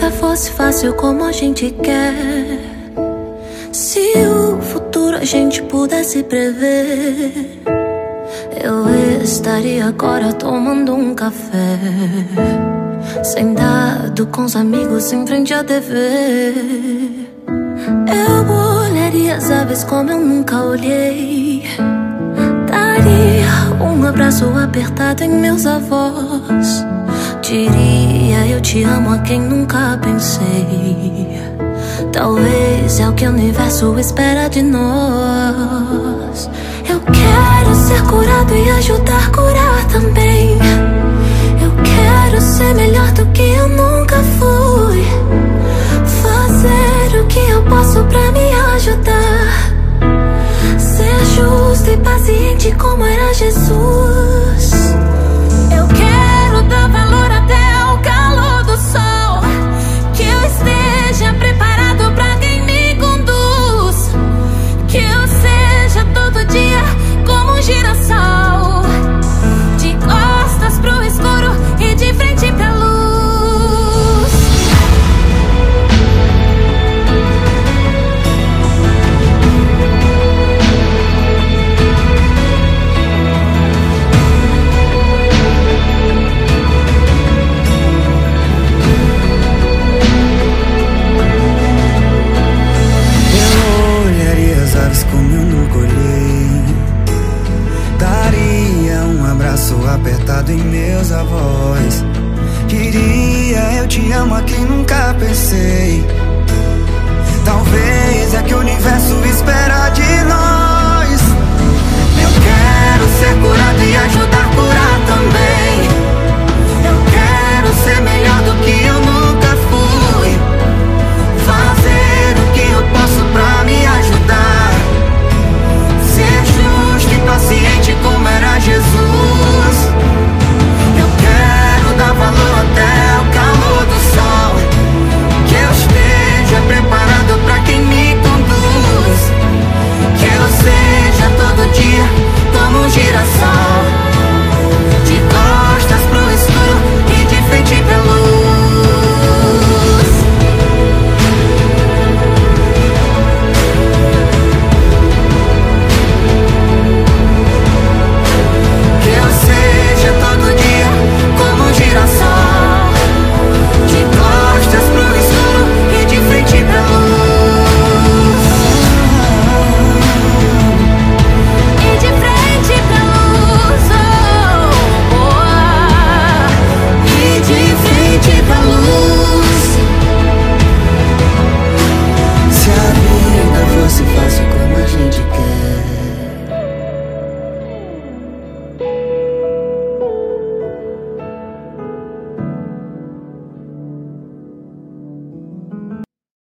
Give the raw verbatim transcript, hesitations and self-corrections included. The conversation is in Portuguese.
vida fosse fácil como a gente quer, se o futuro a gente pudesse prever, eu estaria agora tomando um café, sentado com os amigos em frente à T V. Eu olharia as aves como eu nunca olhei, daria um abraço apertado em meus avós, diria eu te amo a quem nunca pensei. Talvez é o que o universo espera de nós. Eu quero ser curado e ajudar a curar também. Eu quero ser melhor do que eu nunca fui, fazer o que eu posso pra me ajudar, ser justo e paciente como era Jesus. Eu quero dar valor até ao calor do sol, que eu esteja preparado pra quem me conduz, que eu seja todo dia como um girassol, de costas pro escuro e de frente pra luz. Como eu nunca olhei, daria um abraço apertado em meus avós, diria eu te amo a quem nunca pensei. Talvez é que o universo espera de nós. Eu quero ser curado e